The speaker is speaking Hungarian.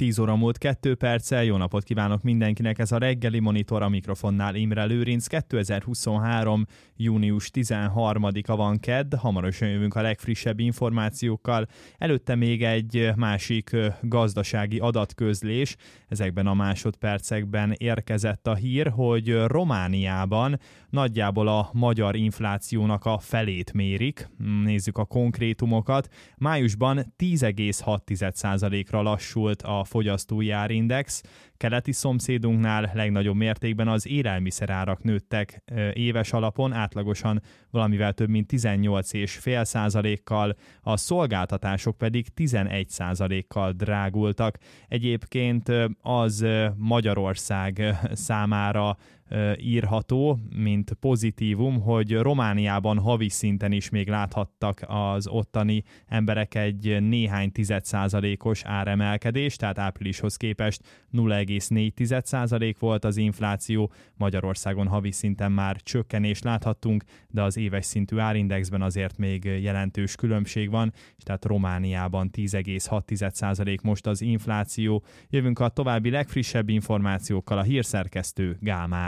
10 óra múlt 2 perccel, jó napot kívánok mindenkinek, ez a reggeli monitor, a mikrofonnál Imre Lőrinc. 2023. június 13-a van kedd, hamarosan jövünk a legfrissebb információkkal. Előtte még egy másik gazdasági adatközlés, ezekben a másodpercekben érkezett a hír, hogy Romániában nagyjából a magyar inflációnak a felét mérik. Nézzük a konkrétumokat. Májusban 10,6%-ra lassult a fogyasztói árindex. Keleti szomszédunknál legnagyobb mértékben az élelmiszerárak nőttek éves alapon, átlagosan valamivel több mint 18,5%-kal, a szolgáltatások pedig 11%-kal drágultak. Egyébként az Magyarország számára írható, mint pozitívum, hogy Romániában havi szinten is még láthattak az ottani emberek egy néhány tizedszázalékos áremelkedést, tehát áprilishoz képest 0,4% volt az infláció, Magyarországon havi szinten már csökkenést láthattunk, de az éves szintű árindexben azért még jelentős különbség van, és tehát Romániában 10,6% most az infláció. Jövünk a további legfrissebb információkkal, a hírszerkesztő Gál Már.